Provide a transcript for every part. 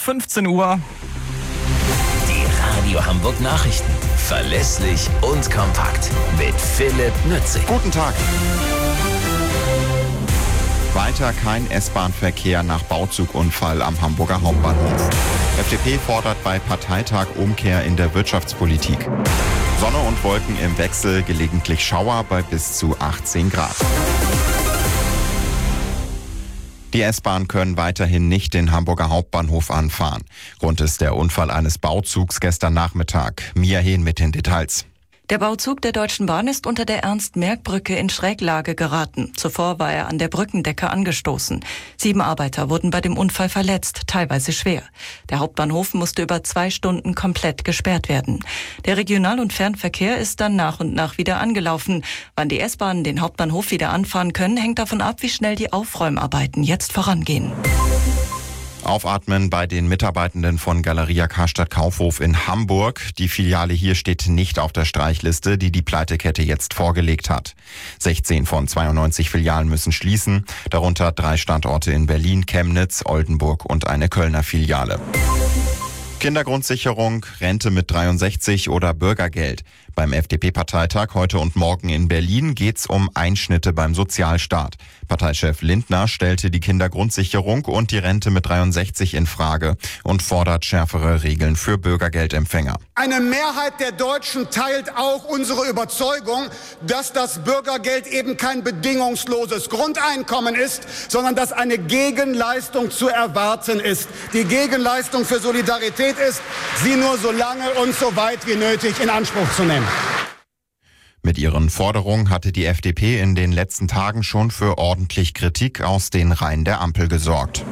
15 Uhr. Die Radio Hamburg Nachrichten. Verlässlich und kompakt. Mit Philipp Nützig. Guten Tag. Weiter kein S-Bahn-Verkehr nach Bauzugunfall am Hamburger Hauptbahnhof. FDP fordert bei Parteitag Umkehr in der Wirtschaftspolitik. Sonne und Wolken im Wechsel, gelegentlich Schauer bei bis zu 18 Grad. Die S-Bahn können weiterhin nicht den Hamburger Hauptbahnhof anfahren. Grund ist der Unfall eines Bauzugs gestern Nachmittag. Mia Hehn mit den Details. Der Bauzug der Deutschen Bahn ist unter der Ernst-Merck-Brücke in Schräglage geraten. Zuvor war er an der Brückendecke angestoßen. 7 Arbeiter wurden bei dem Unfall verletzt, teilweise schwer. Der Hauptbahnhof musste über 2 Stunden komplett gesperrt werden. Der Regional- und Fernverkehr ist dann nach und nach wieder angelaufen. Wann die S-Bahnen den Hauptbahnhof wieder anfahren können, hängt davon ab, wie schnell die Aufräumarbeiten jetzt vorangehen. Aufatmen bei den Mitarbeitenden von Galeria Karstadt Kaufhof in Hamburg. Die Filiale hier steht nicht auf der Streichliste, die die Pleitekette jetzt vorgelegt hat. 16 von 92 Filialen müssen schließen, darunter 3 Standorte in Berlin, Chemnitz, Oldenburg und eine Kölner Filiale. Kindergrundsicherung, Rente mit 63 oder Bürgergeld. Beim FDP-Parteitag heute und morgen in Berlin geht's um Einschnitte beim Sozialstaat. Parteichef Lindner stellte die Kindergrundsicherung und die Rente mit 63 in Frage und fordert schärfere Regeln für Bürgergeldempfänger. Eine Mehrheit der Deutschen teilt auch unsere Überzeugung, dass das Bürgergeld eben kein bedingungsloses Grundeinkommen ist, sondern dass eine Gegenleistung zu erwarten ist. Die Gegenleistung für Solidarität ist, sie nur so lange und so weit wie nötig in Anspruch zu nehmen. Mit ihren Forderungen hatte die FDP in den letzten Tagen schon für ordentlich Kritik aus den Reihen der Ampel gesorgt.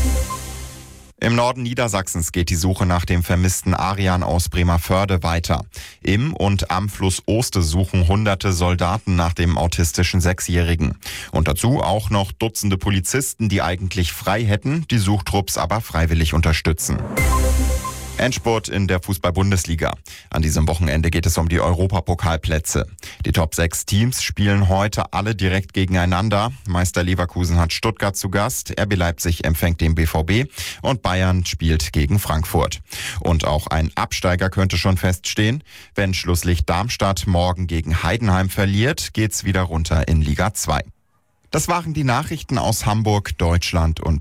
Im Norden Niedersachsens geht die Suche nach dem vermissten Arian aus Bremervörde weiter. Im und am Fluss Oste suchen Hunderte Soldaten nach dem autistischen 6-Jährigen. Und dazu auch noch Dutzende Polizisten, die eigentlich frei hätten, die Suchtrupps aber freiwillig unterstützen. Endspurt in der Fußball-Bundesliga. An diesem Wochenende geht es um die Europapokalplätze. Die Top 6 Teams spielen heute alle direkt gegeneinander. Meister Leverkusen hat Stuttgart zu Gast, RB Leipzig empfängt den BVB und Bayern spielt gegen Frankfurt. Und auch ein Absteiger könnte schon feststehen. Wenn Schlusslicht Darmstadt morgen gegen Heidenheim verliert, geht's wieder runter in Liga 2. Das waren die Nachrichten aus Hamburg, Deutschland und